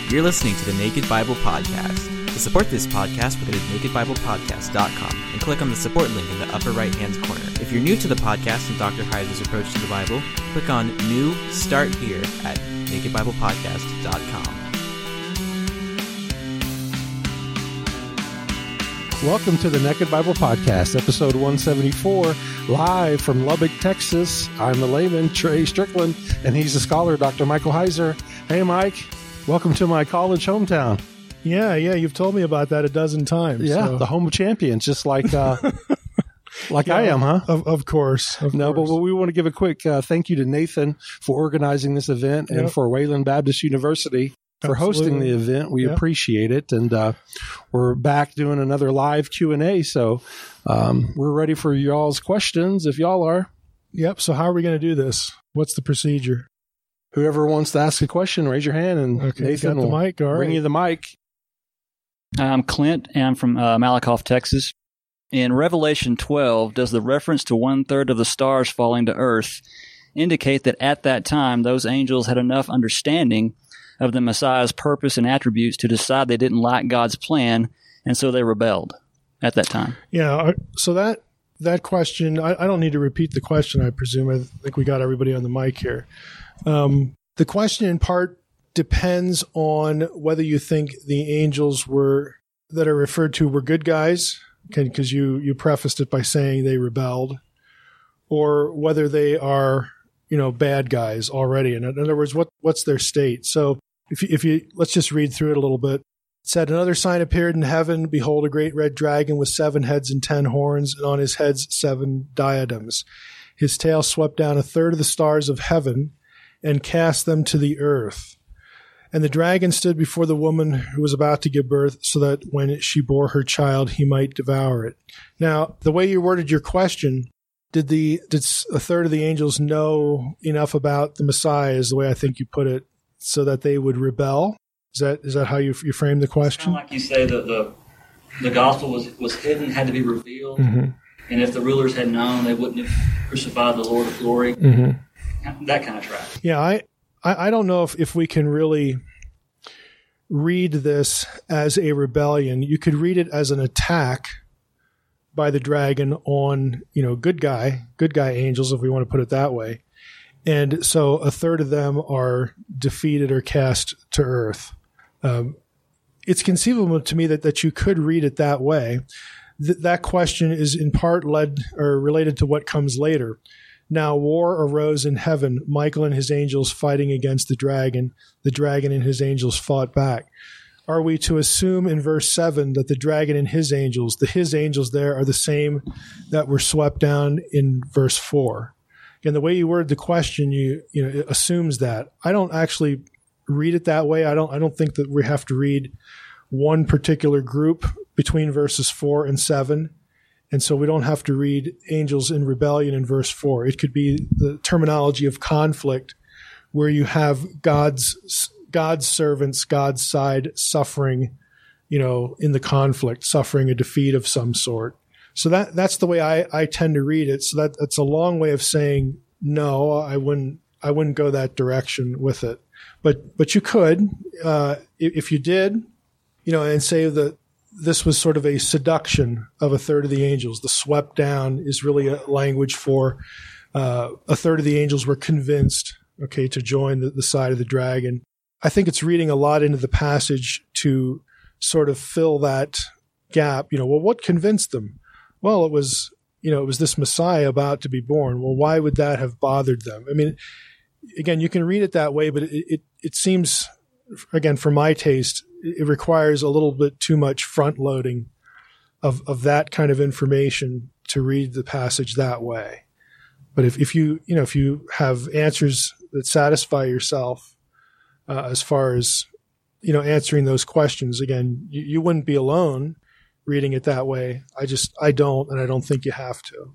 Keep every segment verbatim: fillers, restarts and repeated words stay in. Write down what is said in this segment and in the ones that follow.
You're listening to the Naked Bible Podcast. To support this podcast, go to naked bible podcast dot com and click on the support link in the upper right-hand corner. If you're new to the podcast and Doctor Heiser's approach to the Bible, click on New Start Here at naked bible podcast dot com. Welcome to the Naked Bible Podcast, episode one seventy-four, live from Lubbock, Texas. I'm the layman, Trey Strickland, and he's a scholar, Doctor Michael Heiser. Hey, Mike. Welcome to my college hometown. Yeah, yeah, you've told me about that a dozen times. Yeah, so. The home of champions, just like uh, like yeah, I am, huh? Of, of course. Of no, course. But we want to give a quick uh, thank you to Nathan for organizing this event and yep. for Wayland Baptist University for Absolutely. hosting the event. We yep. appreciate it. And uh, we're back doing another live Q and A, so um, we're ready for y'all's questions if y'all are. Yep, so how are we going to do this? What's the procedure? Whoever wants to ask a question, raise your hand, and okay, Nathan got the will mic. All bring right. you the mic. I'm Clint, and I'm from uh, Malakoff, Texas. In Revelation twelve, does the reference to one-third of the stars falling to earth indicate that at that time those angels had enough understanding of the Messiah's purpose and attributes to decide they didn't like God's plan, and so they rebelled at that time? Yeah, so that that question, I, I don't need to repeat the question, I presume. I think we got everybody on the mic here. Um, the question in part depends on whether you think the angels were that are referred to were good guys, because you, you prefaced it by saying they rebelled, or whether they are, you know, bad guys already. In, in other words, what what's their state? So if you, if you let's just read through it a little bit. It said, another sign appeared in heaven. Behold, a great red dragon with seven heads and ten horns, and on his heads seven diadems. His tail swept down a third of the stars of heaven and cast them to the earth. And the dragon stood before the woman who was about to give birth, so that when she bore her child, he might devour it. Now, the way you worded your question, did the did a third of the angels know enough about the Messiah, is the way I think you put it, so that they would rebel? Is that is that how you you framed the question? Kind of like you say, that the the gospel was was hidden, had to be revealed, Mm-hmm. and if the rulers had known, they wouldn't have crucified the Lord of glory. Mm-hmm. That kind of track. Yeah, I, I, I don't know if, if we can really read this as a rebellion. You could read it as an attack by the dragon on, you know, good guy, good guy angels, if we want to put it that way. And so a third of them are defeated or cast to earth. Um, it's conceivable to me that, that you could read it that way. Th- that question is in part led or related to what comes later. Now war arose in heaven, Michael and his angels fighting against the dragon. The dragon and his angels fought back. Are we to assume in verse seven that the dragon and his angels, the his angels there, are the same that were swept down in verse four? Again, the way you word the question, you you know, it assumes that. I don't actually read it that way. I don't I don't think that we have to read one particular group between verses four and seven. And so we don't have to read angels in rebellion in verse four. It could be the terminology of conflict, where you have God's God's servants, God's side suffering, you know, in the conflict, suffering a defeat of some sort. So that that's the way I, I tend to read it. So that that's a long way of saying no, I wouldn't I wouldn't go that direction with it. But but you could, uh, if you did, you know, and say that this was sort of a seduction of a third of the angels. The swept down is really a language for uh, a third of the angels were convinced, okay, to join the, the side of the dragon. I think it's reading a lot into the passage to sort of fill that gap. You know, well, what convinced them? Well, it was, you know, it was this Messiah about to be born. Well, why would that have bothered them? I mean, again, you can read it that way, but it it, it seems, again, for my taste, it requires a little bit too much front loading of, of that kind of information to read the passage that way. But if, if you, you know, if you have answers that satisfy yourself uh, as far as, you know, answering those questions, again, you, you wouldn't be alone reading it that way. I just, I don't, and I don't think you have to.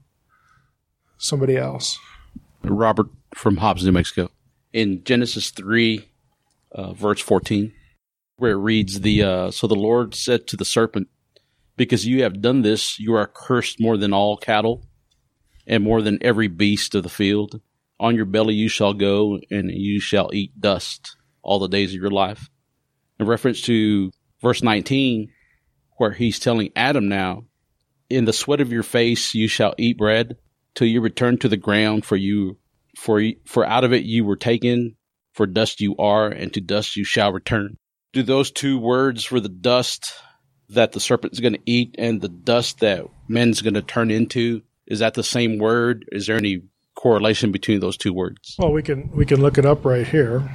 Somebody else. Robert from Hobbs, New Mexico. In Genesis three, uh, verse fourteen, where it reads, the uh, so the Lord said to the serpent, because you have done this, you are cursed more than all cattle and more than every beast of the field. On your belly you shall go, and you shall eat dust all the days of your life. in reference to verse nineteen, where he's telling Adam now, in the sweat of your face you shall eat bread till you return to the ground, for you, for for out of it you were taken, for dust you are, and to dust you shall return. Do those two words for the dust that the serpent's going to eat and the dust that men's going to turn into, is that the same word? Is there any correlation between those two words? Well, we can we can look it up right here.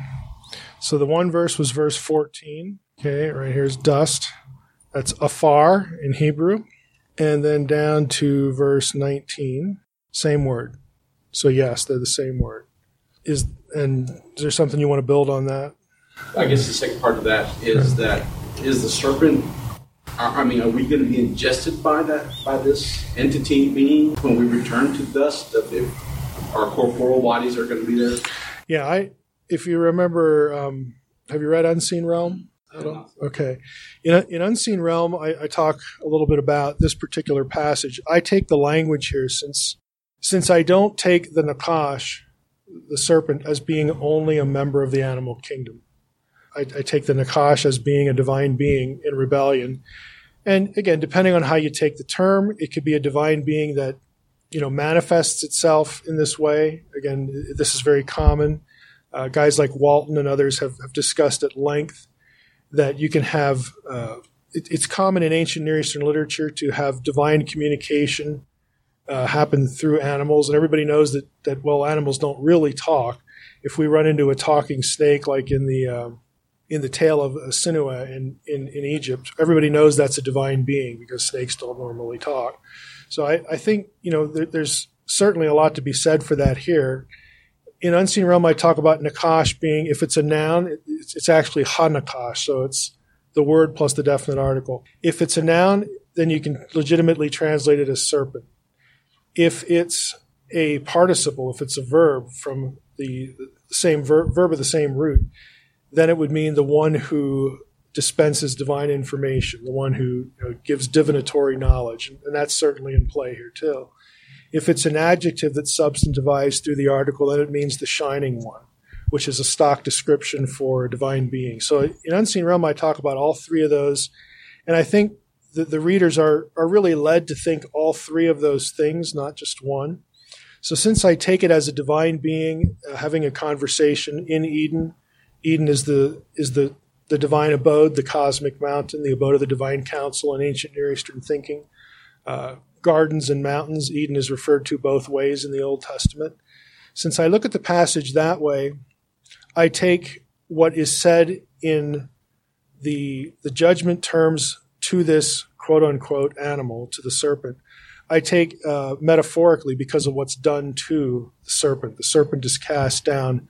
So the one verse was verse fourteen. Okay, right here's dust. That's afar in Hebrew. And then down to verse nineteen, same word. So yes, they're the same word. Is and is there something you want to build on that? I guess the second part of that is that is the serpent, I mean, are we going to be ingested by that, by this entity being when we return to dust? If our corporal bodies are going to be there? Yeah, I. If you remember, um, have you read Unseen Realm? I don't, okay. In, in Unseen Realm, I, I talk a little bit about this particular passage. I take the language here since since I don't take the Nakash, the serpent, as being only a member of the animal kingdom. I, I take the Nakash as being a divine being in rebellion. And again, depending on how you take the term, it could be a divine being that, you know, manifests itself in this way. Again, this is very common. Uh, guys like Walton and others have, have discussed at length that you can have, uh, it, it's common in ancient Near Eastern literature to have divine communication uh, happen through animals. And everybody knows that, that, well, animals don't really talk. If we run into a talking snake, like in the uh, in the tale of Sinua in, in, in Egypt, everybody knows that's a divine being because snakes don't normally talk. So I, I think, you know, there, there's certainly a lot to be said for that here. In Unseen Realm, I talk about Nakash being, if it's a noun, it's, it's actually Ha-Nakash, so it's the word plus the definite article. If it's a noun, then you can legitimately translate it as serpent. If it's a participle, if it's a verb from the, the same ver- verb of the same root, then it would mean the one who dispenses divine information, the one who, you know, gives divinatory knowledge, and, and that's certainly in play here too. If it's an adjective that's substantivized through the article, then it means the shining one, which is a stock description for a divine being. So in Unseen Realm, I talk about all three of those, and I think that the readers are, are really led to think all three of those things, not just one. So since I take it as a divine being uh, having a conversation in Eden, Eden is the is the, the divine abode, the cosmic mountain, the abode of the divine council in ancient Near Eastern thinking. Uh, gardens and mountains, Eden is referred to both ways in the Old Testament. Since I look at the passage that way, I take what is said in the, the judgment terms to this quote-unquote animal, to the serpent, I take uh, metaphorically because of what's done to the serpent. The serpent is cast down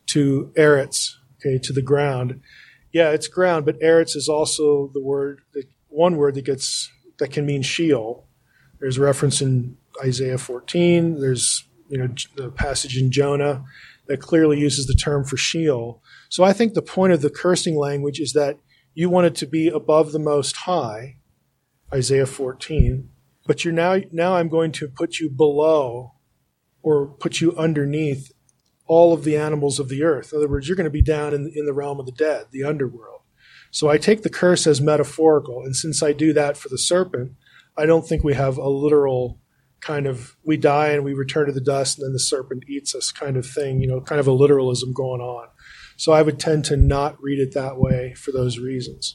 to Eretz, okay, to the ground. Yeah, it's ground, but Eretz is also the word, that, one word that gets that can mean Sheol. There's reference in Isaiah fourteen. There's, you know, the passage in Jonah that clearly uses the term for Sheol. So I think the point of the cursing language is that you want it to be above the Most High, Isaiah fourteen, but you're now now I'm going to put you below or put you underneath all of the animals of the earth. In other words, you're going to be down in, in the realm of the dead, the underworld. So I take the curse as metaphorical, and since I do that for the serpent, I don't think we have a literal kind of, we die and we return to the dust and then the serpent eats us kind of thing, you know, kind of a literalism going on. So I would tend to not read it that way for those reasons.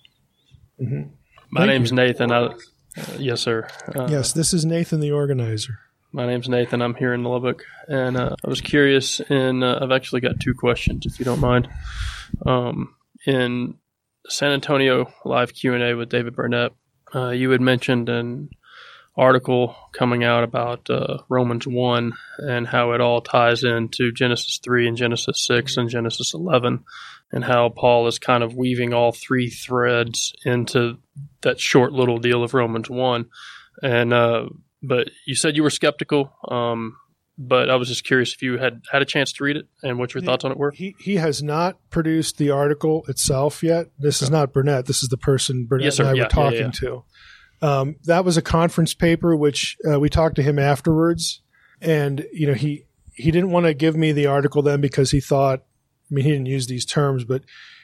Mm-hmm. My Thank name's you. Nathan. I, uh, yes, sir. Uh, Yes, this is Nathan, the organizer. My name's Nathan. I'm here in Lubbock, and uh, I was curious, and uh, I've actually got two questions, if you don't mind. Um, in San Antonio live Q and A with David Burnett, uh, you had mentioned an article coming out about uh, Romans one and how it all ties into Genesis three and Genesis six and Genesis eleven, and how Paul is kind of weaving all three threads into that short little deal of Romans one. And uh, but you said you were skeptical, um, but I was just curious if you had had a chance to read it and what your thoughts on it were. He he has not produced the article itself yet. This is not Burnett. This is the person Burnett Yes, sir. and I Yeah, were talking yeah, yeah. to. Um, that was a conference paper, which uh, we talked to him afterwards. And, you know, he, he didn't want to give me the article then because he thought, I mean, he didn't use these terms, but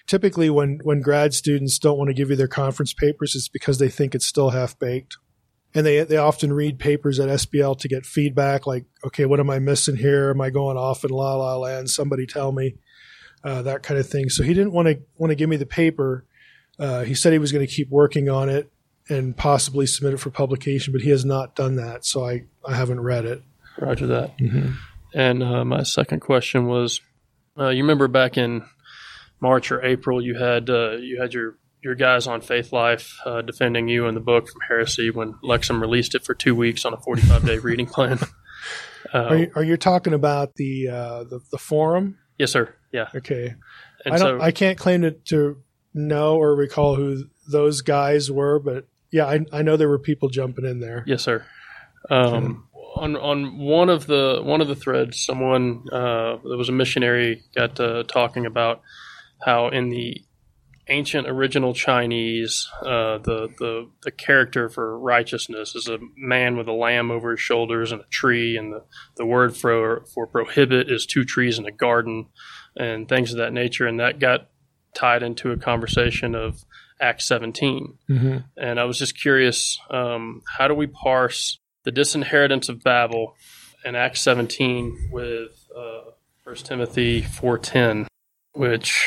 typically when, when grad students don't want to give you their conference papers, it's because they think it's still half-baked. And they they often read papers at S B L to get feedback, like, okay, what am I missing here? Am I going off in la la land? Somebody tell me, uh, that kind of thing. So he didn't want to want to give me the paper. Uh, he said he was going to keep working on it and possibly submit it for publication, but he has not done that. So I, I haven't read it. Roger that. Mm-hmm. And uh, my second question was, uh, you remember back in March or April, you had uh, you had your your guys on Faith Life uh, defending you in the book from heresy when Lexham released it for two weeks on a forty-five day reading plan. Uh, Are you, are you talking about the, uh, the the forum? Yes, sir. Yeah. Okay. And I don't. so, I can't claim to, to know or recall who those guys were, but yeah, I, I know there were people jumping in there. yes, sir. Um, on on one of the one of the threads, someone uh, there was a missionary got uh, talking about how in the ancient original Chinese, uh, the, the the character for righteousness is a man with a lamb over his shoulders and a tree, and the, the word for for prohibit is two trees in a garden, and things of that nature. And that got tied into a conversation of Acts seventeen. Mm-hmm. And I was just curious, um, how do we parse the disinheritance of Babel in Acts seventeen with uh, First Timothy four ten, which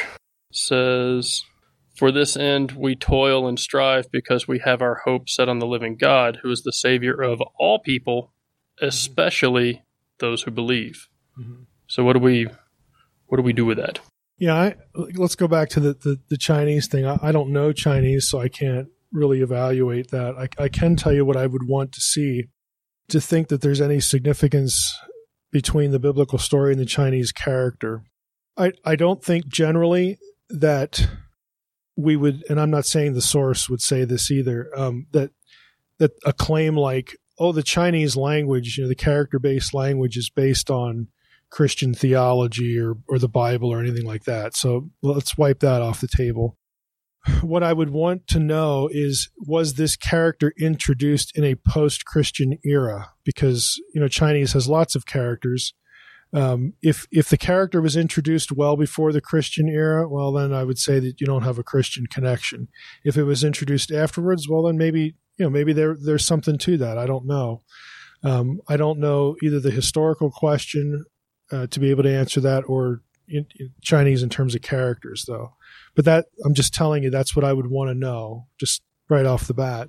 says, "For this end we toil and strive, because we have our hope set on the living God, who is the Savior of all people, especially those who believe." Mm-hmm. So what do we what do we do with that? Yeah, I, let's go back to the, the, the Chinese thing. I, I don't know Chinese, so I can't really evaluate that. I, I can tell you what I would want to see to think that there's any significance between the biblical story and the Chinese character. I, I don't think generally that we would, and I'm not saying the source would say this either, um, that that a claim like, oh, the Chinese language, you know, the character-based language is based on Christian theology or, or the Bible or anything like that. So let's wipe that off the table. What I would want to know is, was this character introduced in a post-Christian era? Because, you know, Chinese has lots of characters. Um, if if the character was introduced well before the Christian era, well, then I would say that you don't have a Christian connection. If it was introduced afterwards, well, then maybe, you know, maybe there there's something to that. I don't know. Um, I don't know either the historical question uh, to be able to answer that, or in, in Chinese in terms of characters, though. But that, I'm just telling you, that's what I would want to know, just right off the bat.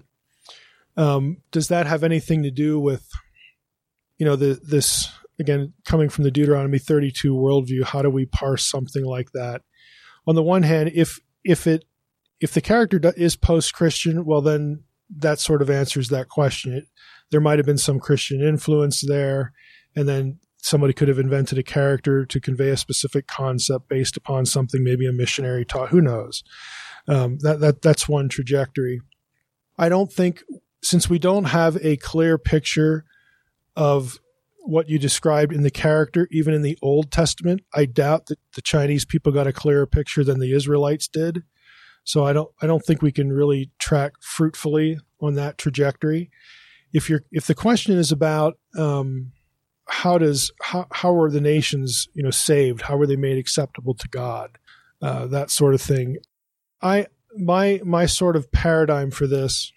Um, does that have anything to do with, you know, the this? Again, coming from the Deuteronomy thirty-two worldview, how do we parse something like that? On the one hand, if if it if the character is post-Christian, well, then that sort of answers that question. It, there might have been some Christian influence there, and then somebody could have invented a character to convey a specific concept based upon something maybe a missionary taught. Who knows? Um, that that that's one trajectory. I don't think, since we don't have a clear picture of what you described in the character, even in the Old Testament, I doubt that the Chinese people got a clearer picture than the Israelites did. So I don't, I don't think we can really track fruitfully on that trajectory. If you're, if the question is about um, how does, how, how are the nations, you know, saved? How were they made acceptable to God? Uh, that sort of thing. I, my, my sort of paradigm for this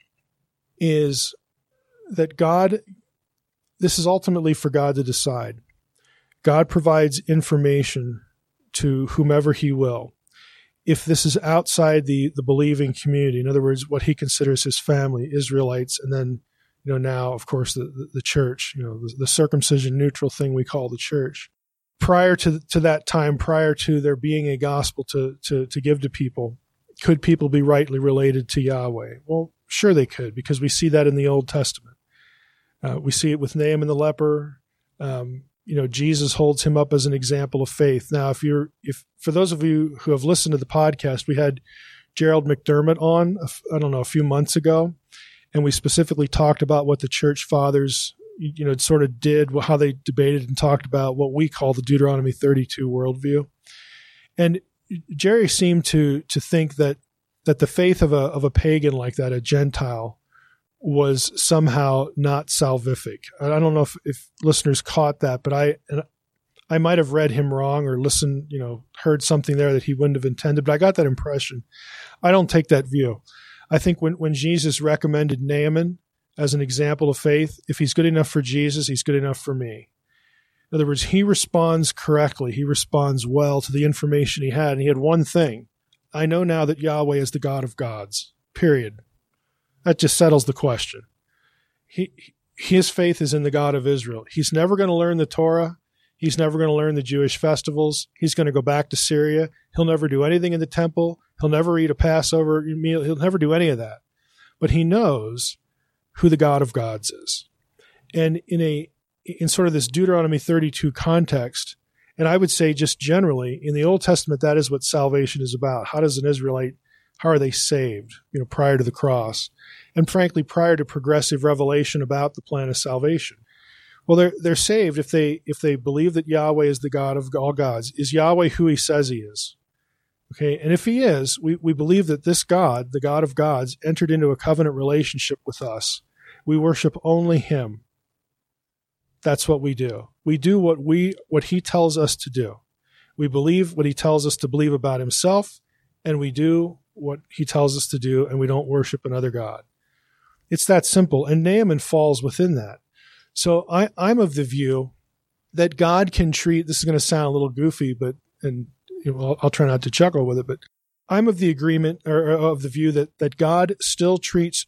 is that God. This is ultimately for God to decide. God provides information to whomever he will. If this is outside the, the believing community, in other words, what he considers his family, Israelites, and then, you know, now, of course, the, the, the church, you know, the, the circumcision neutral thing we call the church. Prior to to that time, prior to there being a gospel to, to, to give to people, could people be rightly related to Yahweh? Well, sure they could, because we see that in the Old Testament. Uh, we see it with Naaman the leper. Um, you know, Jesus holds him up as an example of faith. Now, if you're, if for those of you who have listened to the podcast, we had Gerald McDermott on, I don't know, a few months ago, and we specifically talked about what the church fathers, you know, sort of did, how they debated and talked about what we call the Deuteronomy thirty-two worldview. And Jerry seemed to to think that that the faith of a of a pagan like that, a Gentile, was somehow not salvific. I don't know if, if listeners caught that, but I I might have read him wrong or listened, you know, heard something there that he wouldn't have intended, but I got that impression. I don't take that view. I think when, when Jesus recommended Naaman as an example of faith, if he's good enough for Jesus, he's good enough for me. In other words, he responds correctly. He responds well to the information he had. And he had one thing. I know now that Yahweh is the God of gods, period. That just settles the question. He, his faith is in the God of Israel. He's never going to learn the Torah. He's never going to learn the Jewish festivals. He's going to go back to Syria. He'll never do anything in the temple. He'll never eat a Passover meal. He'll never do any of that. But he knows who the God of gods is. And in a in sort of this Deuteronomy thirty-two context, and I would say just generally, in the Old Testament, that is what salvation is about. How does an Israelite, how are they saved, you know, prior to the cross? And frankly, prior to progressive revelation about the plan of salvation. Well, they're they're saved if they if they believe that Yahweh is the God of all gods. Is Yahweh who he says he is? Okay, and if he is, we, we believe that this God, the God of gods, entered into a covenant relationship with us. We worship only him. That's what we do. We do what we what he tells us to do. We believe what he tells us to believe about himself, and we do what he tells us to do, and we don't worship another God. It's that simple, and Naaman falls within that. So I, I'm of the view that God can treat, this is going to sound a little goofy, but and you know, I'll, I'll try not to chuckle with it, but I'm of the agreement or, or of the view that that God still treats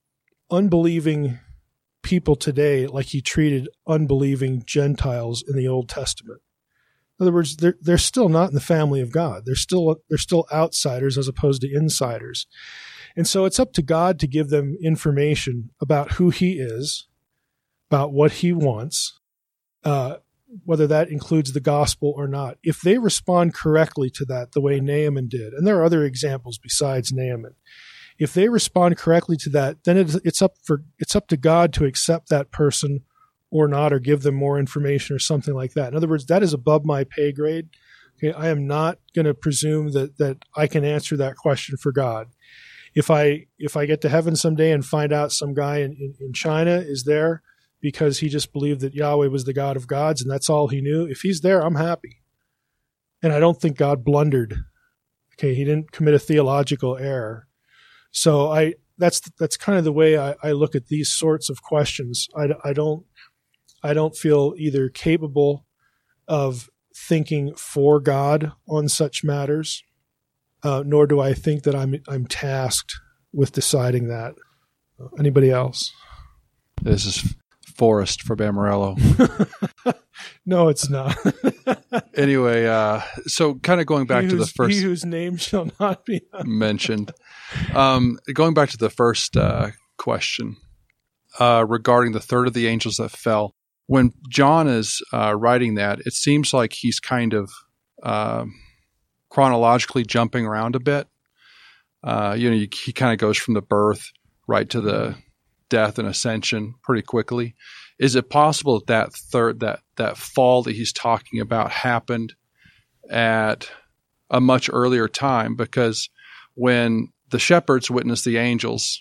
unbelieving people today like he treated unbelieving Gentiles in the Old Testament. In other words, they're they're still not in the family of God. They're still they're still outsiders as opposed to insiders. And so it's up to God to give them information about who he is, about what he wants, uh, whether that includes the gospel or not. If they respond correctly to that, the way Naaman did, and there are other examples besides Naaman, if they respond correctly to that, then it's, it's up for it's up to God to accept that person or not, or give them more information or something like that. In other words, that is above my pay grade. Okay, I am not going to presume that that I can answer that question for God. If I if I get to heaven someday and find out some guy in, in, in China is there because he just believed that Yahweh was the God of gods and that's all he knew, if he's there, I'm happy. And I don't think God blundered. Okay, he didn't commit a theological error. So I that's that's kind of the way I, I look at these sorts of questions. I, I don't I don't feel either capable of thinking for God on such matters, uh, nor do I think that I'm I'm tasked with deciding that. Anybody else? This is Forrest for Bamorello. No, it's not. Anyway, uh, so kind of going back he to the whose, first he whose name shall not be mentioned. Um, going back to the first uh, question uh, regarding the third of the angels that fell. When John is uh, writing that, it seems like he's kind of uh, chronologically jumping around a bit. Uh, you know, he, he kind of goes from the birth right to the death and ascension pretty quickly. Is it possible that that third, that, that fall that he's talking about happened at a much earlier time? Because when the shepherds witnessed the angels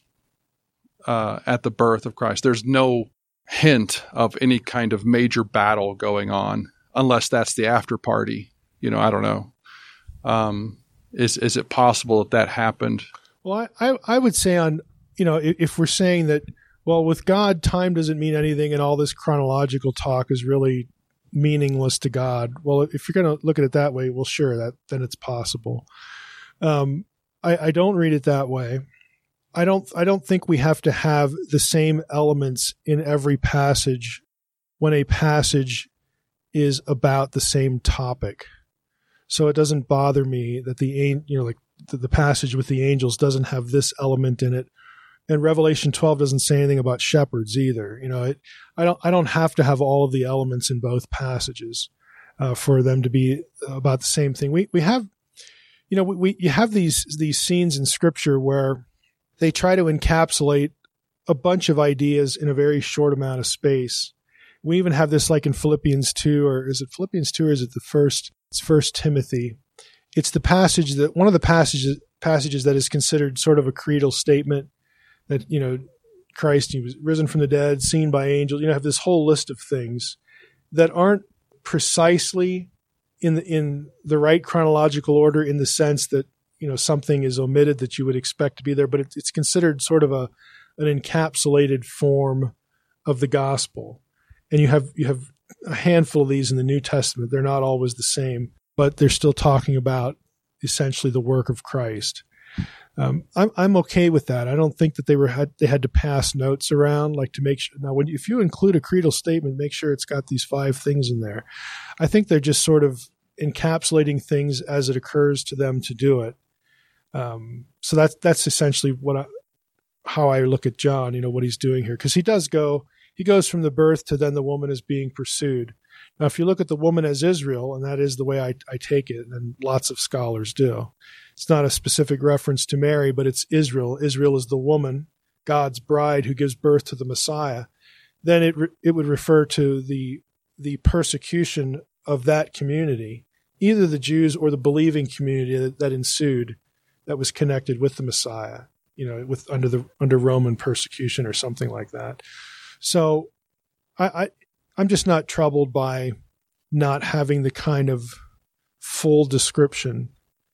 uh, at the birth of Christ, there's no hint of any kind of major battle going on, unless that's the after party. You know, I don't know. Um, is is it possible that that happened? Well, I, I, I would say on, you know, if, if we're saying that, well, with God, time doesn't mean anything and all this chronological talk is really meaningless to God. Well, if you're going to look at it that way, well, sure, that then it's possible. Um, I, I don't read it that way. I don't I don't think we have to have the same elements in every passage when a passage is about the same topic. So it doesn't bother me that the you know like the, the passage with the angels doesn't have this element in it, and Revelation twelve doesn't say anything about shepherds either. You know, it, I don't I don't have to have all of the elements in both passages uh, for them to be about the same thing. We we have you know we, we you have these these scenes in Scripture where they try to encapsulate a bunch of ideas in a very short amount of space. We even have this like in Philippians two, or is it Philippians two, or is it the first? It's First Timothy. It's the passage that one of the passages passages that is considered sort of a creedal statement that, you know, Christ, he was risen from the dead, seen by angels. You know, have this whole list of things that aren't precisely in the, in the right chronological order, in the sense that, you know, something is omitted that you would expect to be there, but it, it's considered sort of a an encapsulated form of the gospel. And you have you have a handful of these in the New Testament. They're not always the same, but they're still talking about essentially the work of Christ. Um, I'm I'm okay with that. I don't think that they were had they had to pass notes around like to make sure. Now, when if you include a creedal statement, make sure it's got these five things in there. I think they're just sort of encapsulating things as it occurs to them to do it. Um, so that's that's essentially what I, how I look at John. You know what he's doing here, because he does go. He goes from the birth to then the woman is being pursued. Now, if you look at the woman as Israel, and that is the way I, I take it, and lots of scholars do, it's not a specific reference to Mary, but it's Israel. Israel is the woman, God's bride, who gives birth to the Messiah. Then it re- it would refer to the the persecution of that community, either the Jews or the believing community that, that ensued, that was connected with the Messiah, you know, with under the under Roman persecution or something like that. So I, I, I'm just not troubled by not having the kind of full description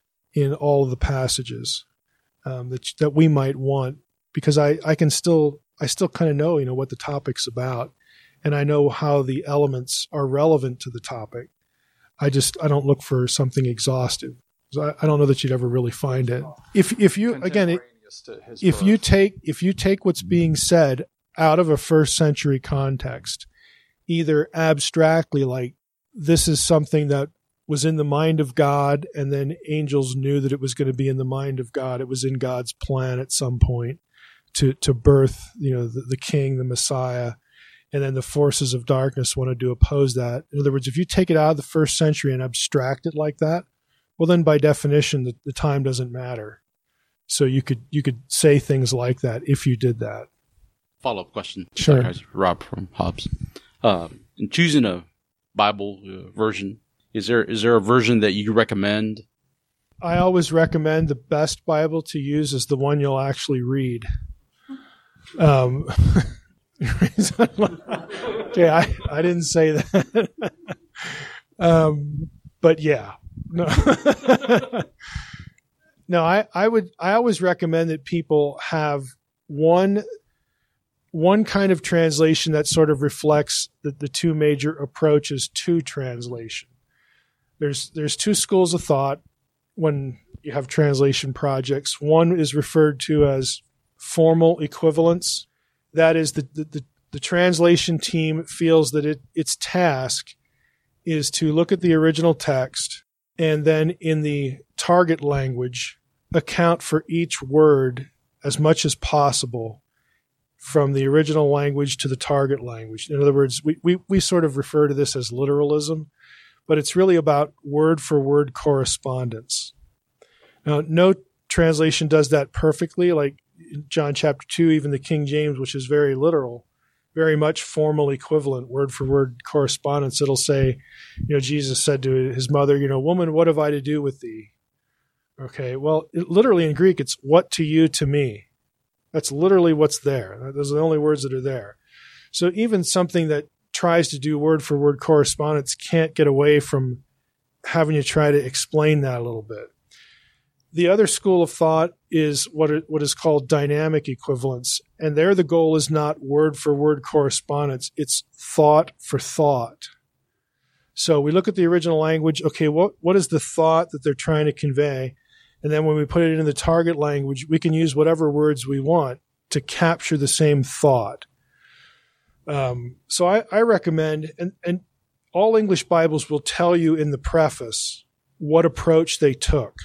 in all of the passages um, that that we might want, because I, I can still I still kind of know, you know, what the topic's about, and I know how the elements are relevant to the topic. I just I don't look for something exhaustive. I, I don't know that you'd ever really find it. If if you again it, if you take if you take what's being said out of a first century context, either abstractly, like this is something that was in the mind of God, and then angels knew that it was going to be in the mind of God. It was in God's plan at some point to to birth, you know, the, the king, the Messiah, and then the forces of darkness wanted to oppose that. In other words, if you take it out of the first century and abstract it like that, well, then by definition, the, the time doesn't matter. So you could you could say things like that if you did that. Follow-up question. Sure. Rob from Hobbs. Uh, in choosing a Bible uh, version, is there is there a version that you recommend? I always recommend the best Bible to use is the one you'll actually read. Um, okay, I, I didn't say that. um, but yeah. No, no I, I would I always recommend that people have one one kind of translation that sort of reflects the, the two major approaches to translation. There's there's two schools of thought when you have translation projects. One is referred to as formal equivalence. That is, the the, the, the translation team feels that it, its task is to look at the original text and then in the target language account for each word as much as possible from the original language to the target language. In other words, we, we, we sort of refer to this as literalism, but it's really about word-for-word correspondence. Now, no translation does that perfectly, like in John chapter two, even the King James, which is very literal, very much formal equivalent, word-for-word correspondence. It'll say, you know, Jesus said to his mother, you know, woman, what have I to do with thee? Okay, well, it, literally in Greek, it's what to you to me. That's literally what's there. Those are the only words that are there. So even something that tries to do word-for-word correspondence can't get away from having to try to explain that a little bit. The other school of thought is what it, what is called dynamic equivalence. And there the goal is not word-for-word correspondence. It's thought for thought. So we look at the original language. Okay, what what is the thought that they're trying to convey? And then when we put it in the target language, we can use whatever words we want to capture the same thought. Um, so I, I recommend, and, and all English Bibles will tell you in the preface what approach they took.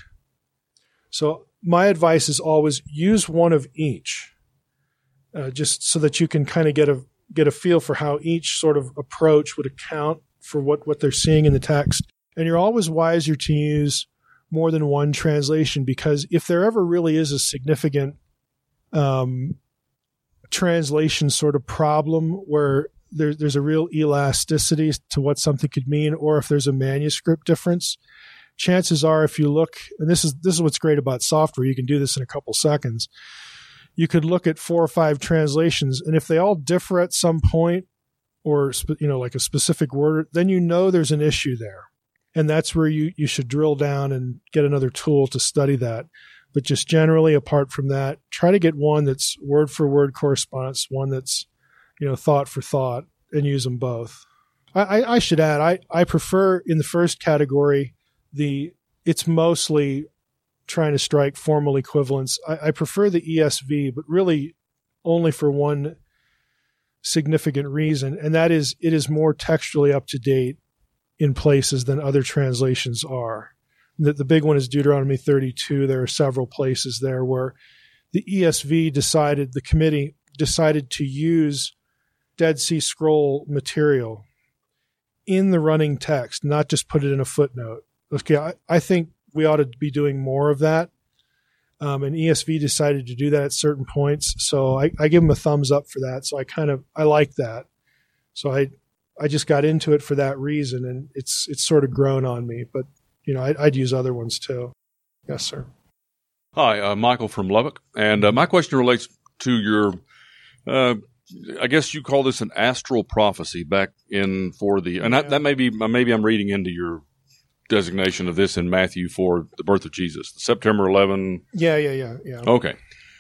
So my advice is always use one of each, uh, just so that you can kind of get a get a feel for how each sort of approach would account for what, what they're seeing in the text. And you're always wiser to use more than one translation, because if there ever really is a significant um, translation sort of problem where there, there's a real elasticity to what something could mean, or if there's a manuscript difference, chances are if you look, and this is this is what's great about software, you can do this in a couple seconds. You could look at four or five translations, and if they all differ at some point, or you know, like a specific word, then you know there's an issue there. And that's where you, you should drill down and get another tool to study that. But just generally, apart from that, try to get one that's word for word correspondence, one that's, you know, thought for thought, and use them both. I, I, I should add, I, I prefer in the first category, the it's mostly trying to strike formal equivalence. I, I prefer the E S V, but really only for one significant reason, and that is it is more textually up to date in places than other translations are. The, the big one is Deuteronomy thirty-two. There are several places there where the E S V decided, the committee decided to use Dead Sea Scroll material in the running text, not just put it in a footnote. Okay, I, I think we ought to be doing more of that. Um, and E S V decided to do that at certain points. So I, I give them a thumbs up for that. So I kind of, I like that. So I, I just got into it for that reason, and it's, it's sort of grown on me, but you know, I'd, I'd use other ones too. Yes, sir. Hi, uh, Michael from Lubbock. And uh, my question relates to your, uh, I guess you call this an astral prophecy back in for the, and Yeah. that, that may be, maybe I'm reading into your designation of this in Matthew for the birth of Jesus, September eleventh. Yeah, yeah, yeah, yeah. Okay.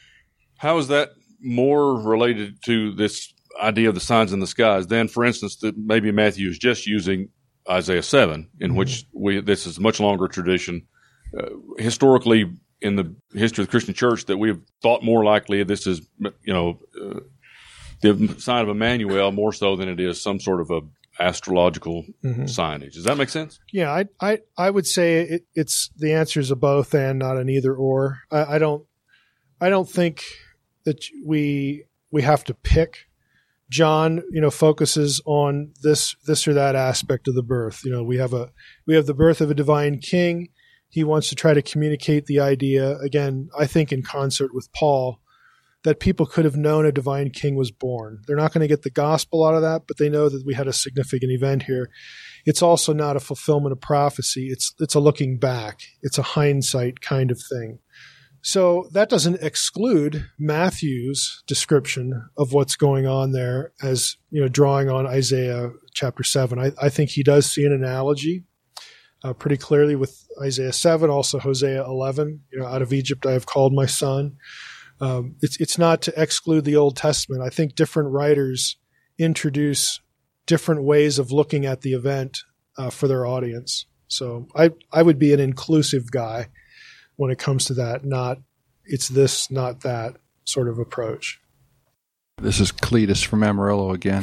How is that more related to this idea of the signs in the skies than, for instance, that maybe Matthew is just using Isaiah seven, in Mm-hmm. which we this is a much longer tradition. Uh, historically, in the history of the Christian church, that we have thought more likely this is, you know, uh, the sign of Emmanuel more so than it is some sort of a astrological Mm-hmm. signage. Does that make sense? Yeah, I, I, I would say it, it's the answer is a both and, not an either or. I, I don't, I don't think that we we have to pick. John, you know, focuses on this this or that aspect of the birth. You know, we have a we have the birth of a divine king. He wants to try to communicate the idea, again, I think in concert with Paul, that people could have known a divine king was born. They're not going to get the gospel out of that, but they know that we had a significant event here. It's also not a fulfillment of prophecy. It's it's a looking back. It's a hindsight kind of thing. So that doesn't exclude Matthew's description of what's going on there as, you know, drawing on Isaiah chapter seven. I, I think he does see an analogy uh, pretty clearly with Isaiah seven, also Hosea eleven, you know, out of Egypt I have called my son. Um, it's it's not to exclude the Old Testament. I think different writers introduce different ways of looking at the event uh, for their audience. So I I would be an inclusive guy when it comes to that, not it's this, not that sort of approach. This is Cletus from Amarillo again.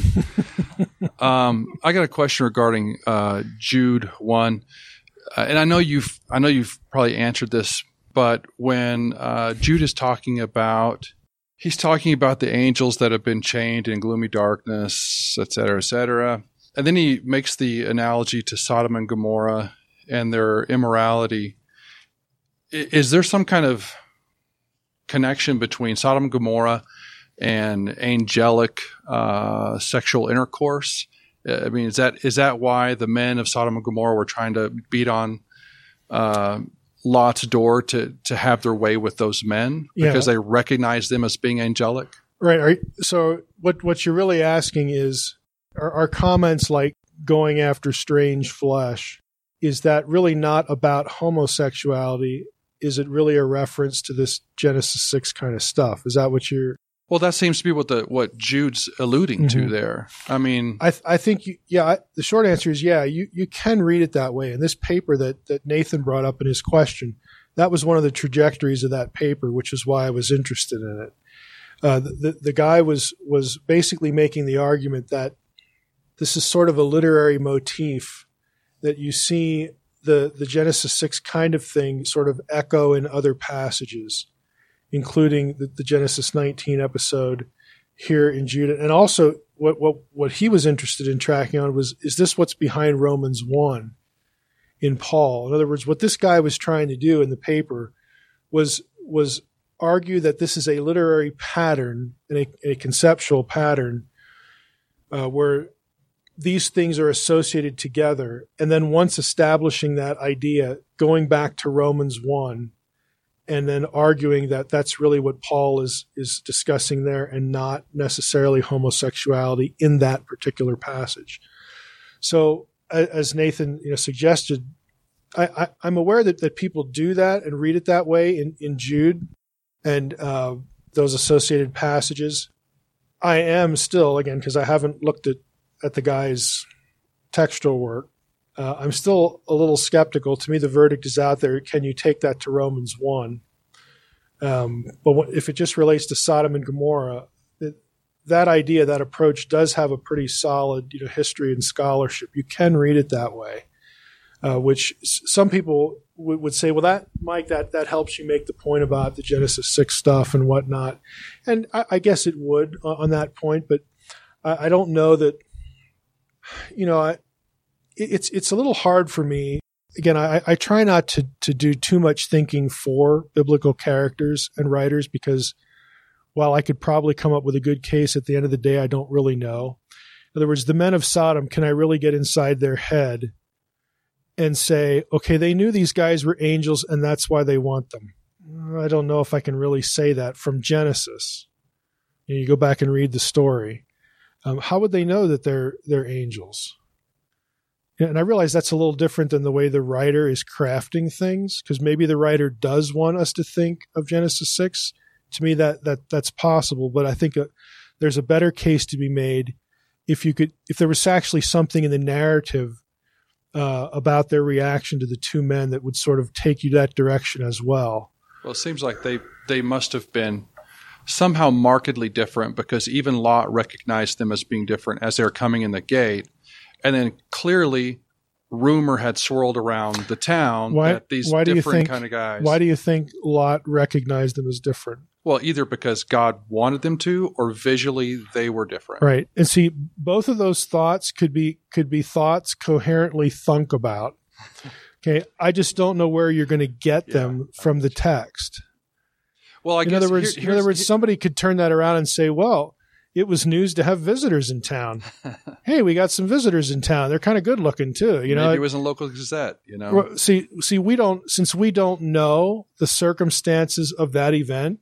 um, I got a question regarding uh, Jude one, uh, and I know you've I know you've probably answered this, but when uh, Jude is talking about, he's talking about the angels that have been chained in gloomy darkness, et cetera, et cetera, and then he makes the analogy to Sodom and Gomorrah and their immorality. Is there some kind of connection between Sodom and Gomorrah and angelic uh, sexual intercourse? I mean, is that is that why the men of Sodom and Gomorrah were trying to beat on uh, Lot's door to to have their way with those men because Yeah. they recognized them as being angelic? Right. Are, so what what you're really asking is, are, are comments like going after strange flesh, is that really not about homosexuality? Is it really a reference to this Genesis six kind of stuff? Is that what you're... Well, that seems to be what the what Jude's alluding to Mhm. there. I mean, I, th- I think, you, yeah, I, the short answer is yeah, you, you can read it that way. And this paper that, that Nathan brought up in his question, that was one of the trajectories of that paper, which is why I was interested in it. Uh, the, the, the guy was, was basically making the argument that this is sort of a literary motif that you see the, the Genesis six kind of thing sort of echo in other passages, including the, the Genesis nineteen episode here in Jude. And also what, what, what he was interested in tracking on was, is this what's behind Romans one in Paul? In other words, what this guy was trying to do in the paper was, was argue that this is a literary pattern and a, a conceptual pattern uh, where these things are associated together. And then once establishing that idea, going back to Romans one and then arguing that that's really what Paul is is discussing there and not necessarily homosexuality in that particular passage. So as Nathan you know, suggested, I, I, I'm aware that, that people do that and read it that way in, in Jude and uh, those associated passages. I am still, again, because I haven't looked at, at the guy's textual work, uh, I'm still a little skeptical. To me, the verdict is out there. Can you take that to Romans one? Um, but what, if it just relates to Sodom and Gomorrah, it, that idea, that approach does have a pretty solid you know, history and scholarship. You can read it that way, uh, which s- some people w- would say, well, that, Mike, that, that helps you make the point about the Genesis six stuff and whatnot. And I, I guess it would on, on that point, but I, I don't know that, you know, I, it, it's it's a little hard for me. Again, I, I try not to, to do too much thinking for biblical characters and writers because while I could probably come up with a good case, at the end of the day, I don't really know. In other words, the men of Sodom, can I really get inside their head and say, okay, they knew these guys were angels and that's why they want them? I don't know if I can really say that from Genesis. You know, you go back and read the story. Um, how would they know that they're they're angels? And I realize that's a little different than the way the writer is crafting things, because maybe the writer does want us to think of Genesis six. To me, that that that's possible, but I think a, there's a better case to be made if you could, if there was actually something in the narrative uh, about their reaction to the two men that would sort of take you that direction as well. Well, it seems like they they must have been somehow markedly different, because even Lot recognized them as being different as they were coming in the gate. And then clearly rumor had swirled around the town why, that these why do different you think, kind of guys. Why do you think Lot recognized them as different? Well, either because God wanted them to, or visually they were different. Right. And see, both of those thoughts could be could be thoughts coherently thunk about. Okay. I just don't know where you're going to get them yeah, from the text. Well, I in guess other words, here, in other words, here, somebody could turn that around and say, well, it was news to have visitors in town. Hey, we got some visitors in town. They're kind of good looking too. You know, maybe it was in Local Gazette, you know, see, see, we don't, since we don't know the circumstances of that event.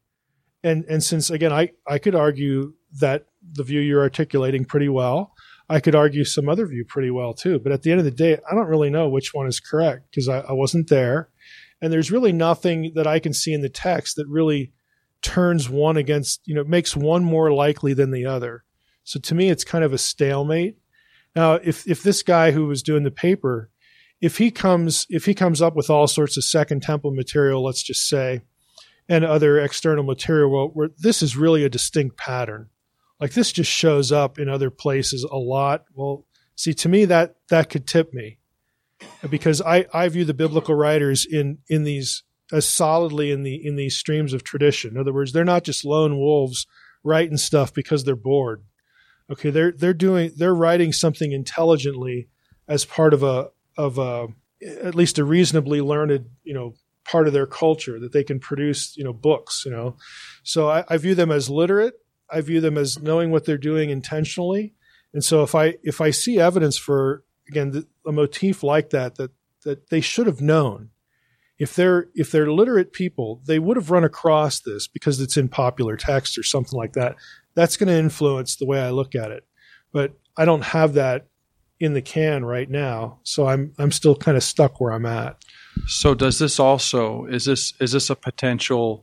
And, and since again, I, I could argue that the view you're articulating pretty well, I could argue some other view pretty well too. But at the end of the day, I don't really know which one is correct because I, I wasn't there. And there's really nothing that I can see in the text that really turns one against, you know, makes one more likely than the other. So to me, it's kind of a stalemate. Now, if if this guy who was doing the paper, if he comes if he comes up with all sorts of Second Temple material, let's just say, and other external material, well, where this is really a distinct pattern, like this just shows up in other places a lot. Well, see, to me, that that could tip me, because I, I view the biblical writers in in these as solidly in the in these streams of tradition. In other words, they're not just lone wolves writing stuff because they're bored. Okay, they're they're doing they're writing something intelligently as part of a of a at least a reasonably learned, you know, part of their culture, that they can produce, you know, books, you know. So I, I view them as literate. I view them as knowing what they're doing intentionally. And so if I if I see evidence for, again, the, a motif like that, that that they should have known. If they're if they're literate people, they would have run across this because it's in popular text or something like that. That's going to influence the way I look at it. But I don't have that in the can right now, so I'm I'm still kind of stuck where I'm at. So does this also is this is this a potential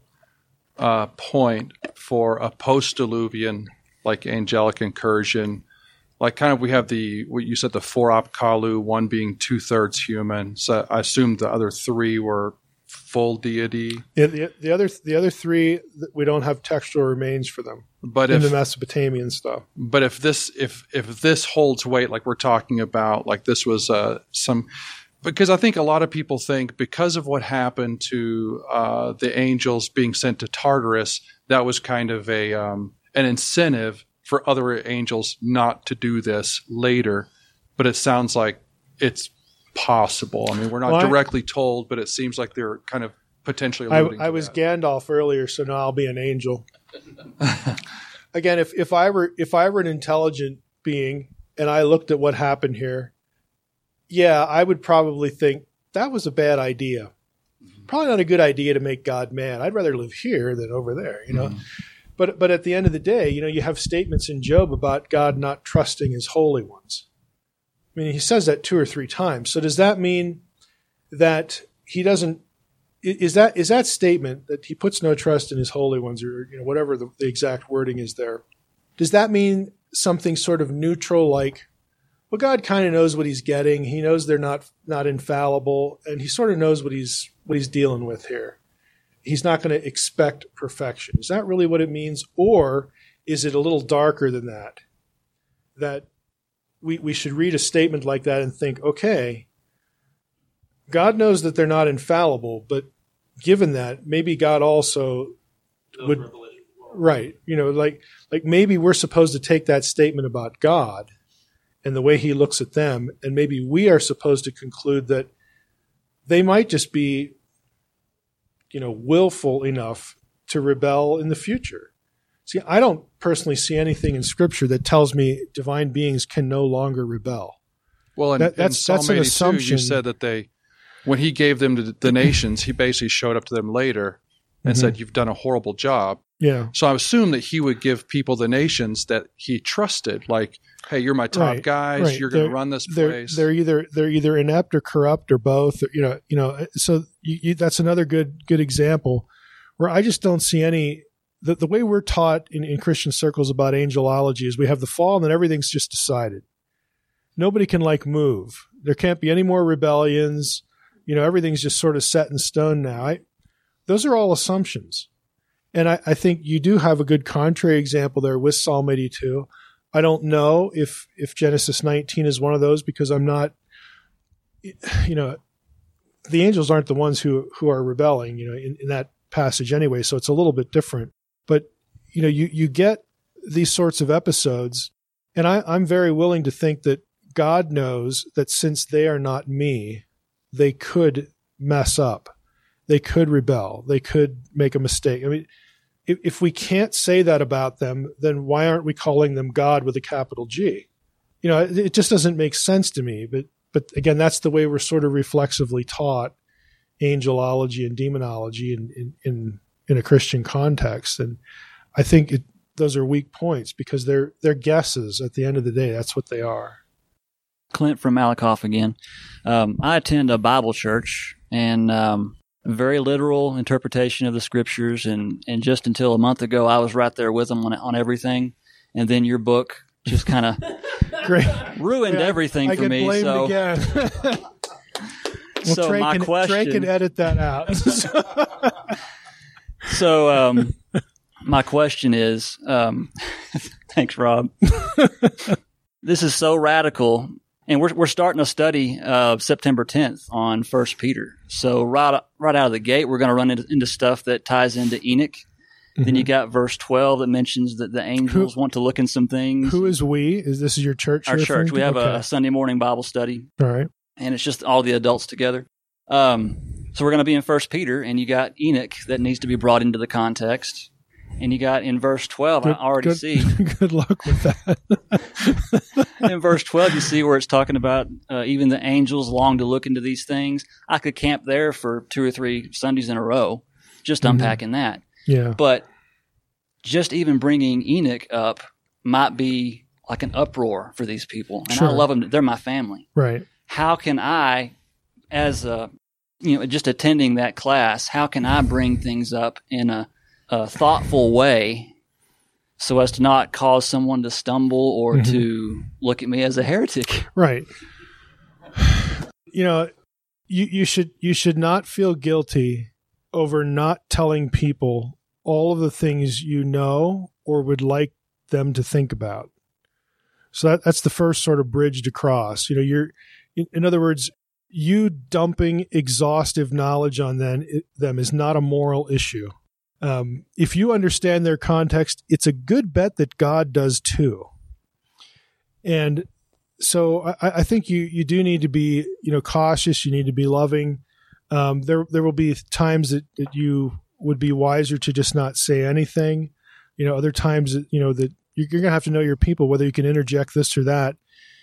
uh, point for a post-diluvian, like angelic incursion? Like kind of we have the what you said, the four Apkallu, one being two thirds human. So I assume the other three were full deity. Yeah, the, the other the other three, we don't have textual remains for them. But in if, the Mesopotamian stuff. But if this if if this holds weight, like we're talking about, like this was uh, some, because I think a lot of people think because of what happened to uh, the angels being sent to Tartarus, that was kind of a um, an incentive for other angels not to do this later. But it sounds like it's possible. I mean, we're not well, directly I, told, but it seems like they're kind of potentially alluding I, I to was that. Gandalf earlier, so now I'll be an angel. Again, if, if I were if I were an intelligent being and I looked at what happened here, yeah, I would probably think that was a bad idea. Mm-hmm. probably not a good idea to make God mad. I'd rather live here than over there, you know. Mm. But but at the end of the day, you know, you have statements in Job about God not trusting his holy ones. I mean, he says that two or three times. So does that mean that he doesn't? Is that is that statement that he puts no trust in his holy ones, or you know whatever the, the exact wording is there? Does that mean something sort of neutral, like, well, God kind of knows what he's getting. He knows they're not not infallible, and he sort of knows what he's what he's dealing with here. He's not going to expect perfection. Is that really what it means, or is it a little darker than that? That we we should read a statement like that and think, okay, God knows that they're not infallible, but given that, maybe God also would, right, you know, like like maybe we're supposed to take that statement about God and the way he looks at them, and maybe we are supposed to conclude that they might just be, you know, willful enough to rebel in the future. See, I don't personally see anything in Scripture that tells me divine beings can no longer rebel. Well, in, that, that's, in Psalm that's an eighty-two, assumption. You said that they, when he gave them to the nations, he basically showed up to them later and mm-hmm. said, "You've done a horrible job." Yeah. So I assume that he would give people the nations that he trusted, like, "Hey, you're my top right, guys. Right. You're going to run this they're, place." They're either they're either inept or corrupt or both. Or, you know, you know. So you, you, that's another good good example where I just don't see any. The, the way we're taught in, in Christian circles about angelology is we have the fall and then everything's just decided. Nobody can like move. There can't be any more rebellions. You know, everything's just sort of set in stone now. I, those are all assumptions. And I, I think you do have a good contrary example there with Psalm eighty-two. I don't know if, if Genesis nineteen is one of those because I'm not, you know, the angels aren't the ones who, who are rebelling, you know, in, in that passage anyway. So it's a little bit different. But, you know, you, you get these sorts of episodes, and I, I'm very willing to think that God knows that since they are not me, they could mess up. They could rebel. They could make a mistake. I mean, if, if we can't say that about them, then why aren't we calling them God with a capital G? You know, it, it just doesn't make sense to me. But, but again, that's the way we're sort of reflexively taught angelology and demonology in, in, in, in a Christian context. And I think it, those are weak points because they're, they're guesses at the end of the day. That's what they are. Clint from Malakoff again. Um, I attend a Bible church, and um, very literal interpretation of the scriptures. And, and just until a month ago, I was right there with them on, on everything. And then your book just kind of ruined yeah, everything I for me. Blamed so, again. well, so Trey my can, question, Trey can edit that out. so um, my question is, um, thanks, Rob. This is so radical. And we're we're starting a study uh, September tenth on First Peter. So right right out of the gate, we're going to run into, into stuff that ties into Enoch. Mm-hmm. Then you got verse twelve that mentions that the angels who, want to look in some things. Who is we? Is this your church? Our church. We have okay. a, a Sunday morning Bible study. All right, and it's just all the adults together. Um, so we're going to be in First Peter, and you got Enoch that needs to be brought into the context. And you got in verse twelve, good, I already good, see. Good luck with that. In verse twelve, you see where it's talking about uh, even the angels long to look into these things. I could camp there for two or three Sundays in a row, just mm-hmm. unpacking that. Yeah. But just even bringing Enoch up might be like an uproar for these people. And sure. I love them. They're my family. Right. How can I, as a, you know, just attending that class, how can I bring things up in a a thoughtful way so as to not cause someone to stumble or mm-hmm. to look at me as a heretic? Right. You know, you, you should you should not feel guilty over not telling people all of the things you know or would like them to think about. So that, that's the first sort of bridge to cross. You know, you're in, in other words, you dumping exhaustive knowledge on them, it, them is not a moral issue. Um, if you understand their context, it's a good bet that God does too. And so I, I think you, you do need to be, you know, cautious. You need to be loving. Um, there, there will be times that, that you would be wiser to just not say anything. You know, other times that, you know, that you're, you're going to have to know your people, whether you can interject this or that.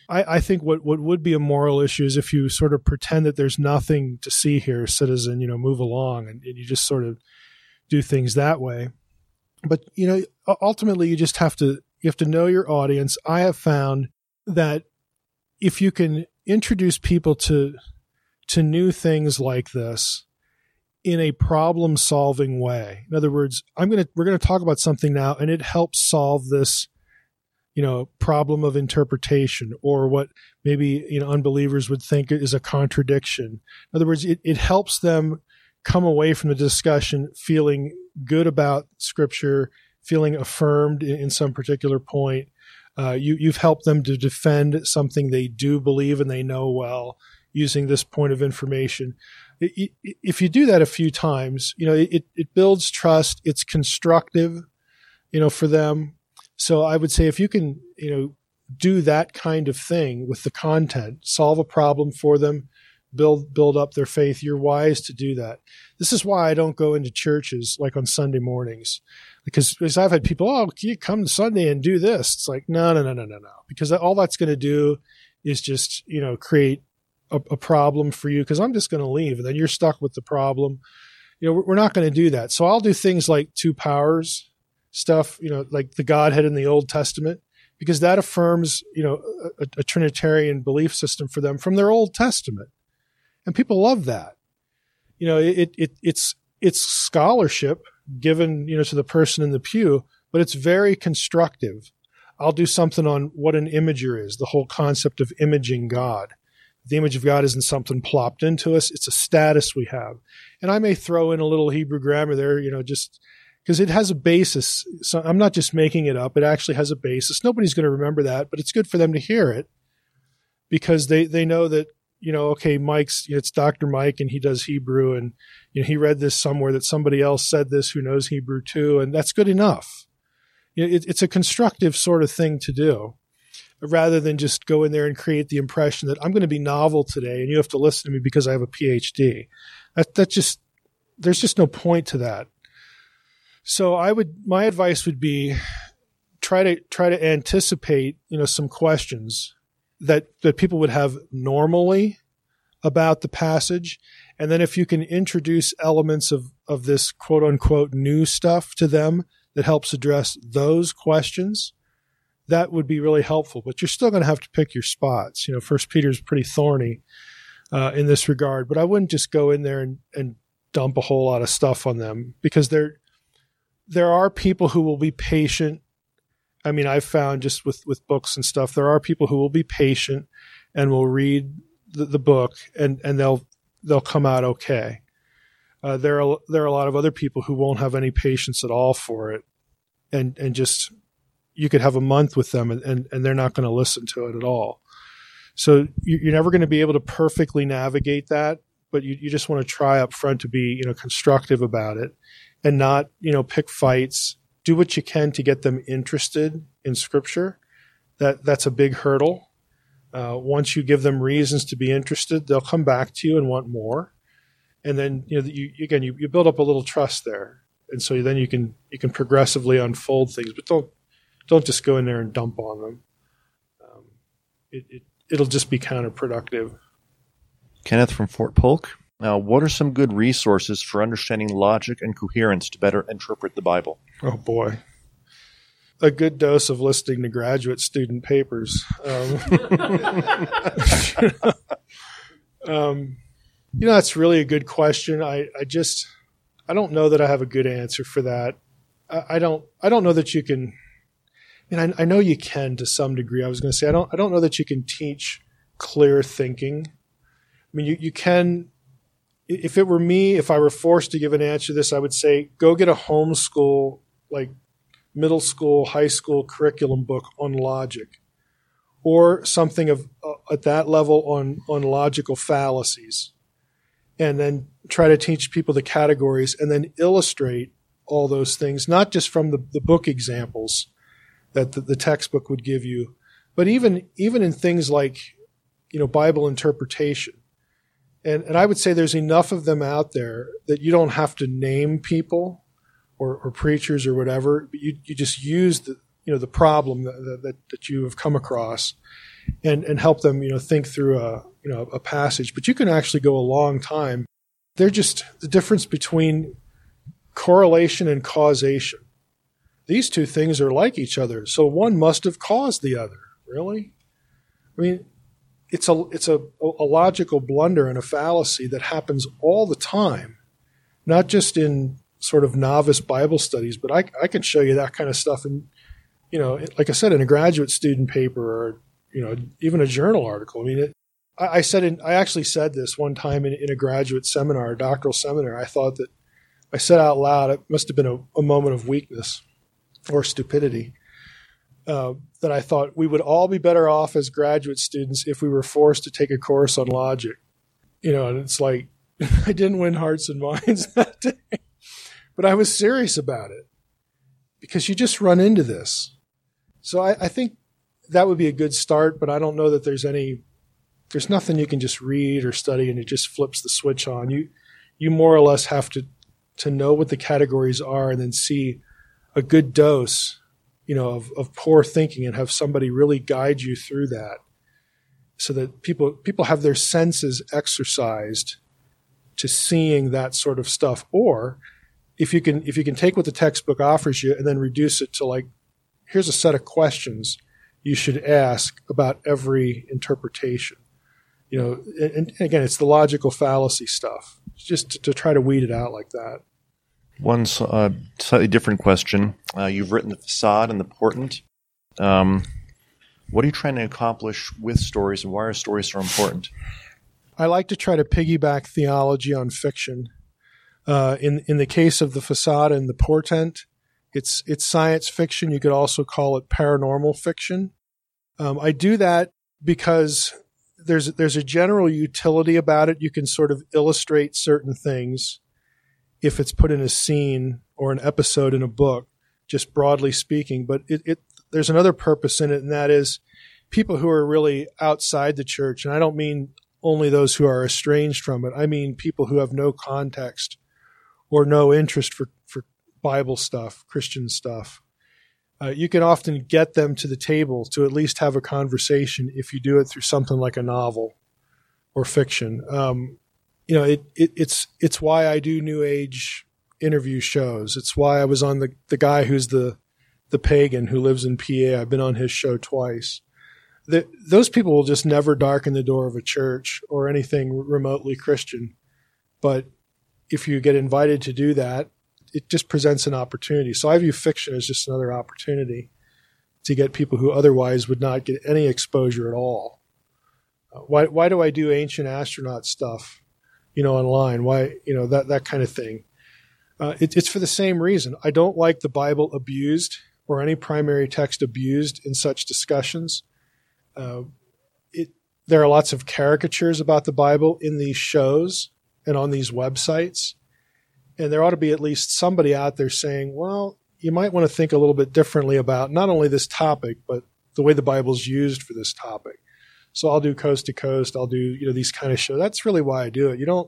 I, I think what, what would be a moral issue is if you sort of pretend that there's nothing to see here, citizen, you know, move along, and, and you just sort of do things that way. But, you know, ultimately you just have to, you have to know your audience. I have found that if you can introduce people to, to new things like this in a problem solving way. In other words, I'm going to, we're going to talk about something now and it helps solve this, you know, problem of interpretation, or what maybe, you know, unbelievers would think is a contradiction. In other words, it, it helps them come away from the discussion feeling good about Scripture, feeling affirmed in, in some particular point. Uh, you, you've helped them to defend something they do believe and they know well using this point of information. It, it, if you do that a few times, you know, it, it builds trust. It's constructive, you know, for them. So I would say if you can, you know, do that kind of thing with the content, solve a problem for them, build build up their faith, you're wise to do that. This is why I don't go into churches like on Sunday mornings, because, because I've had people, oh, can you come to Sunday and do this? It's like, no, no, no, no, no, no, because all that's going to do is just, you know, create a, a problem for you, because I'm just going to leave and then you're stuck with the problem. You know, we're not going to do that. So I'll do things like two powers stuff, you know, like the Godhead in the Old Testament, because that affirms, you know, a, a Trinitarian belief system for them from their Old Testament. And people love that. You know, it, it, it's, it's scholarship given, you know, to the person in the pew, but it's very constructive. I'll do something on what an imager is, the whole concept of imaging God. The image of God isn't something plopped into us. It's a status we have. And I may throw in a little Hebrew grammar there, you know, just because it has a basis. So I'm not just making it up. It actually has a basis. Nobody's going to remember that, but it's good for them to hear it because they, they know that, you know, okay, Mike's, it's Doctor Mike and he does Hebrew, and, you know, he read this somewhere that somebody else said this who knows Hebrew too. And that's good enough. You know, it, it's a constructive sort of thing to do rather than just go in there and create the impression that I'm going to be novel today and you have to listen to me because I have a P H D. That, that just, there's just no point to that. So I would, my advice would be try to try to anticipate, you know, some questions that, that people would have normally about the passage. And then if you can introduce elements of, of this quote unquote new stuff to them that helps address those questions, that would be really helpful. But you're still going to have to pick your spots. You know, First Peter is pretty thorny uh, in this regard, but I wouldn't just go in there and, and dump a whole lot of stuff on them, because they're, there are people who will be patient. I mean, I've found just with, with books and stuff, there are people who will be patient and will read the, the book and, and they'll, they'll come out okay. Uh, there are, there are a lot of other people who won't have any patience at all for it. And, and just, you could have a month with them and, and, and they're not going to listen to it at all. So you're never going to be able to perfectly navigate that, but you, you just want to try up front to be, you know, constructive about it. And not, you know, pick fights. Do what you can to get them interested in Scripture. That that's a big hurdle. Uh, once you give them reasons to be interested, they'll come back to you and want more. And then, you know, you, again, you, you build up a little trust there, and so then you can you can progressively unfold things. But don't don't just go in there and dump on them. Um, it, it it'll just be counterproductive. Kenneth from Fort Polk. Now, what are some good resources for understanding logic and coherence to better interpret the Bible? Oh, boy. A good dose of listening to graduate student papers. Um, um, you know, that's really a good question. I, I just, I don't know that I have a good answer for that. I, I don't, I don't know that you can, I mean, I, I know you can to some degree. I was going to say, I don't, I don't know that you can teach clear thinking. I mean, you, you can. If it were me, if I were forced to give an answer to this, I would say go get a homeschool, like middle school, high school curriculum book on logic, or something of uh, at that level on, on logical fallacies, and then try to teach people the categories and then illustrate all those things, not just from the, the book examples that the, the textbook would give you, but even even in things like, you know, Bible interpretation. And and I would say there's enough of them out there that you don't have to name people or, or preachers or whatever. But you you just use the you know the problem that, that that you have come across, and and help them, you know, think through a you know a passage. But you can actually go a long time. They're just the difference between correlation and causation. These two things are like each other, so one must have caused the other. Really? I mean, it's a it's a, a logical blunder and a fallacy that happens all the time, not just in sort of novice Bible studies, but I, I can show you that kind of stuff in, you know, like I said, in a graduate student paper or, you know, even a journal article. I mean, it, I, I said in, I actually said this one time in, in a graduate seminar, a doctoral seminar. I thought that I said out loud, it must have been a, a moment of weakness or stupidity, uh, that I thought we would all be better off as graduate students if we were forced to take a course on logic. You know, and it's like, I didn't win hearts and minds that day. But I was serious about it because you just run into this. So I, I think that would be a good start, but I don't know that there's any, there's nothing you can just read or study and it just flips the switch on. You you more or less have to, to know what the categories are and then see a good dose, you know, of, of poor thinking and have somebody really guide you through that so that people people have their senses exercised to seeing that sort of stuff. Or if you can if you can take what the textbook offers you and then reduce it to like, here's a set of questions you should ask about every interpretation. You know, and, and again, it's the logical fallacy stuff. Just to, to try to weed it out like that. One uh, slightly different question. Uh, you've written The Facade and The Portent. Um, what are you trying to accomplish with stories, and why are stories so important? I like to try to piggyback theology on fiction. Uh, in in the case of The Facade and The Portent, it's it's science fiction. You could also call it paranormal fiction. Um, I do that because there's there's a general utility about it. You can sort of illustrate certain things if it's put in a scene or an episode in a book, just broadly speaking. But it, it there's another purpose in it, and that is people who are really outside the church. And I don't mean only those who are estranged from it. I mean people who have no context or no interest for, for Bible stuff, Christian stuff. Uh, you can often get them to the table to at least have a conversation if you do it through something like a novel or fiction. Um, you know, it, it, it's it's why I do New Age interview shows. It's why I was on the, the guy who's the the pagan who lives in P A. I've been on his show twice. The, those people will just never darken the door of a church or anything remotely Christian. But if you get invited to do that, it just presents an opportunity. So I view fiction as just another opportunity to get people who otherwise would not get any exposure at all. Uh, why why do I do ancient astronaut stuff, you know, online? Why, you know, that, that kind of thing. Uh, it, it's for the same reason. I don't like the Bible abused or any primary text abused in such discussions. Uh, it, there are lots of caricatures about the Bible in these shows and on these websites. And there ought to be at least somebody out there saying, well, you might want to think a little bit differently about not only this topic, but the way the Bible's used for this topic. So I'll do Coast to Coast. I'll do, you know, these kind of shows. That's really why I do it. You don't,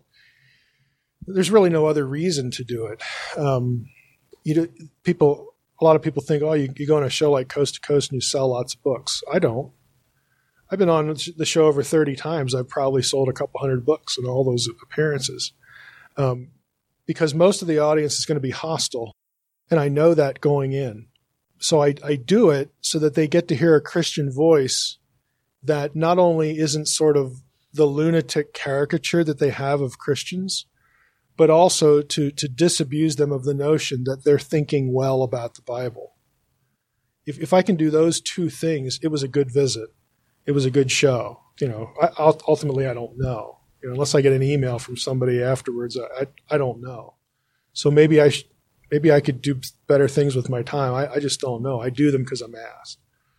there's really no other reason to do it. Um, you do, people, a lot of people think, oh, you, you go on a show like Coast to Coast and you sell lots of books. I don't. I've been on the show over thirty times. I've probably sold a couple hundred books in all those appearances. Um, because most of the audience is going to be hostile. And I know that going in. So I, I do it so that they get to hear a Christian voice that not only isn't sort of the lunatic caricature that they have of Christians, but also to, to disabuse them of the notion that they're thinking well about the Bible. If, if I can do those two things, it was a good visit. It was a good show. You know, I, ultimately, I don't know. You know, unless I get an email from somebody afterwards, I, I, I don't know. So maybe I sh- maybe I could do better things with my time. I, I just don't know. I do them because I'm asked.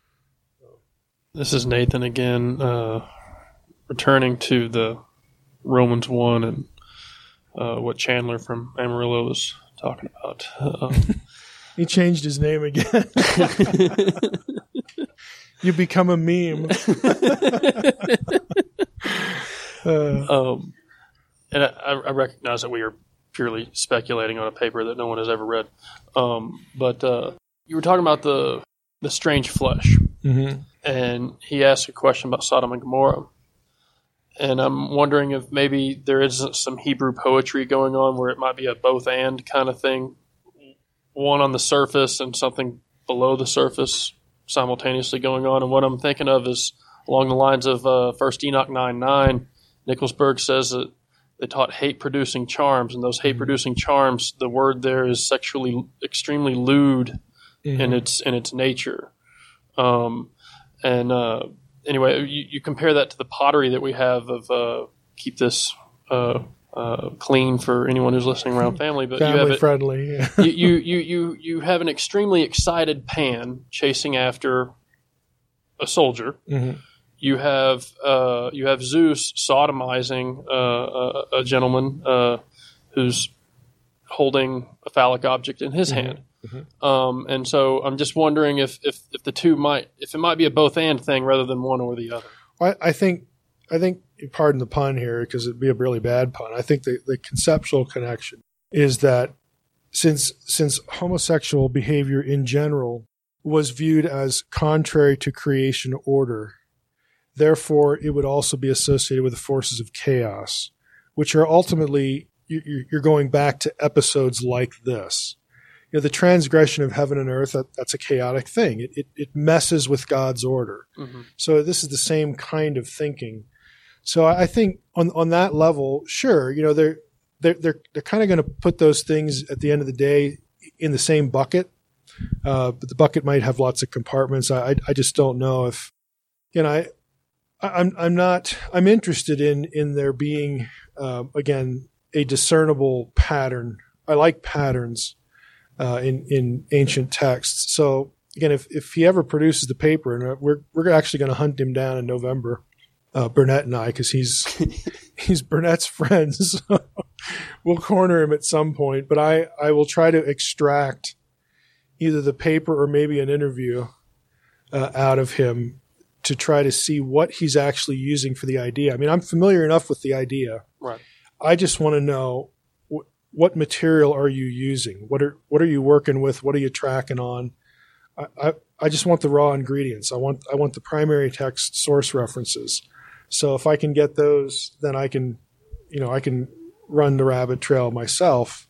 This is Nathan again, uh, returning to the Romans one and uh, what Chandler from Amarillo was talking about. Um, he changed his name again. You become a meme. uh, um, and I, I recognize that we are purely speculating on a paper that no one has ever read. Um, but uh, you were talking about the the strange flesh Mm-hmm. And he asked a question about Sodom and Gomorrah. And I'm wondering if maybe there isn't some Hebrew poetry going on where it might be a both and kind of thing, one on the surface and something below the surface simultaneously going on. And what I'm thinking of is along the lines of uh, First Enoch nine nine. Nicholsburg says that they taught hate-producing charms, and those hate-producing charms, the word there is sexually extremely lewd mm-hmm. in its in its nature. Um, and uh, anyway, you, you compare that to the pottery that we have of uh, keep this uh, uh, clean for anyone who's listening around family, but family you have it, friendly. Yeah. you, you you you you have an extremely excited Pan chasing after a soldier. Mm-hmm. You have uh, you have Zeus sodomizing uh, a, a gentleman uh, who's holding a phallic object in his mm-hmm. hand, mm-hmm. um, and so I'm just wondering if, if, if the two might if it might be a both and thing rather than one or the other. I, I think I think pardon the pun here because it'd be a really bad pun. I think the, the conceptual connection is that since since homosexual behavior in general was viewed as contrary to creation order. Therefore, it would also be associated with the forces of chaos, which are ultimately, you're going back to episodes like this. You know, the transgression of heaven and earth, that, that's a chaotic thing. It, it, it messes with God's order. Mm-hmm. So this is the same kind of thinking. So I think on, on that level, sure, you know, they're, they're, they're, they're kind of going to put those things at the end of the day in the same bucket. Uh, but the bucket might have lots of compartments. I, I, I just don't know if, you know, I, I'm I'm not I'm interested in in there being uh, again a discernible pattern. I like patterns uh, in in ancient texts. So again, if if he ever produces the paper, and we're we're actually going to hunt him down in November, uh, Burnett and I, because he's he's Burnett's friend. So we'll corner him at some point. But I I will try to extract either the paper or maybe an interview uh, out of him, to try to see what he's actually using for the idea. I mean, I'm familiar enough with the idea. Right. I just want to know wh- what material are you using? What are what are you working with? What are you tracking on? I, I, I just want the raw ingredients. I want I want the primary text source references. So if I can get those, then I can, you know, I can run the rabbit trail myself.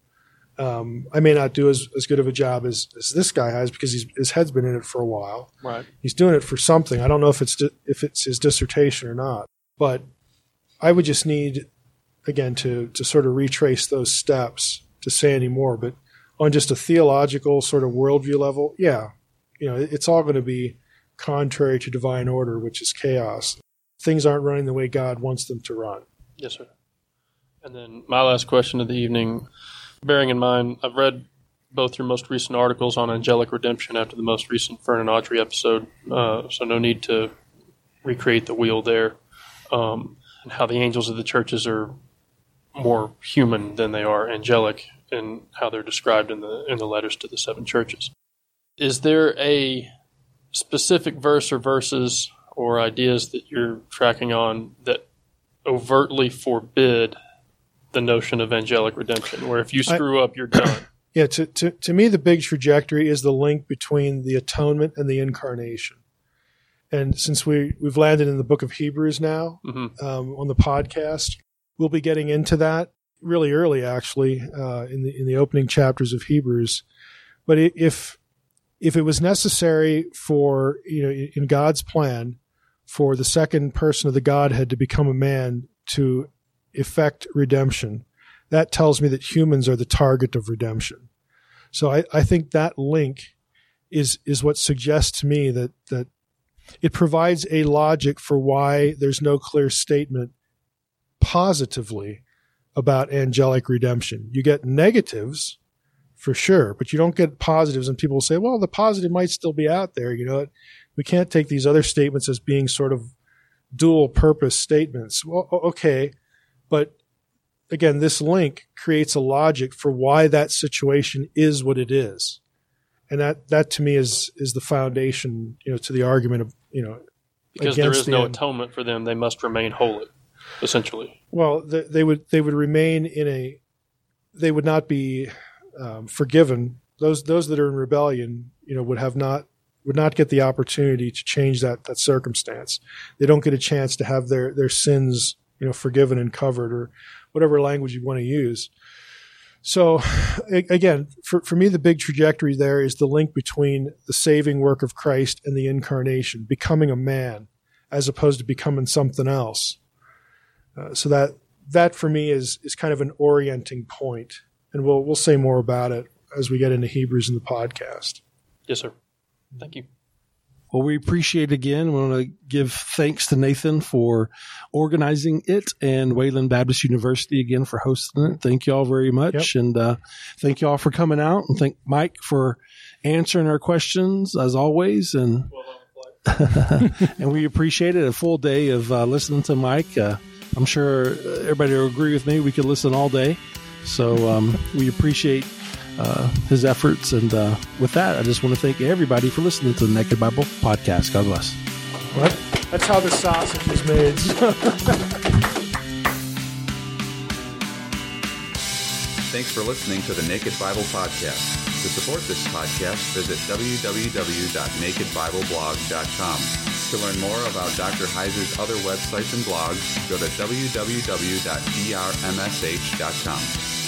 Um, I may not do as, as good of a job as, as this guy has because he's, his head's been in it for a while. Right. He's doing it for something. I don't know if it's di- if it's his dissertation or not, but I would just need, again, to to sort of retrace those steps to say any more. But on just a theological sort of worldview level, yeah, you know, it's all going to be contrary to divine order, which is chaos. Things aren't running the way God wants them to run. Yes, sir. And then my last question of the evening. Bearing in mind, I've read both your most recent articles on angelic redemption after the most recent Fern and Audrey episode, uh, so no need to recreate the wheel there, um, and how the angels of the churches are more human than they are angelic in how they're described in the in the letters to the seven churches. Is there a specific verse or verses or ideas that you're tracking on that overtly forbid the notion of angelic redemption, where if you screw I, up, you're done? Yeah, to, to, to me, the big trajectory is the link between the atonement and the incarnation. And since we, we've landed in the book of Hebrews now mm-hmm. um, on the podcast, we'll be getting into that really early, actually, uh, in the in the opening chapters of Hebrews. But if if it was necessary for, you know, in God's plan, for the second person of the Godhead to become a man to effect redemption, that tells me that humans are the target of redemption. So I, I think that link is is what suggests to me that that it provides a logic for why there's no clear statement positively about angelic redemption. You get negatives for sure, but you don't get positives, and people say, well, the positive might still be out there. You know, we can't take these other statements as being sort of dual purpose statements. Well, okay. But again, this link creates a logic for why that situation is what it is. And that, that to me is is the foundation, you know, to the argument of, you know, because there is no end. atonement for them, they must remain holy, essentially. Well, they, they would they would remain in a, they would not be um, forgiven. Those those that are in rebellion, you know, would have not would not get the opportunity to change that that circumstance. They don't get a chance to have their their sins, you know, forgiven and covered, or whatever language you want to use. So, again, for, for me, the big trajectory there is the link between the saving work of Christ and the incarnation, becoming a man, as opposed to becoming something else. Uh, so that that for me is is kind of an orienting point, and we'll we'll say more about it as we get into Hebrews in the podcast. Yes, sir. Thank you. Well, we appreciate it again. We want to give thanks to Nathan for organizing it, and Wayland Baptist University again for hosting it. Thank you all very much. Yep. And uh, thank you all for coming out, and thank Mike for answering our questions as always. And and we appreciate it. A full day of uh, listening to Mike. Uh, I'm sure everybody will agree with me. We could listen all day. So um, we appreciate Uh, his efforts. And uh, with that, I just want to thank everybody for listening to the Naked Bible Podcast. God bless. What? That's how the sausage is made. Thanks for listening to the Naked Bible Podcast. To support this podcast, visit w w w dot naked bible blog dot com. To learn more about Doctor Heiser's other websites and blogs, go to w w w dot d r m s h dot com.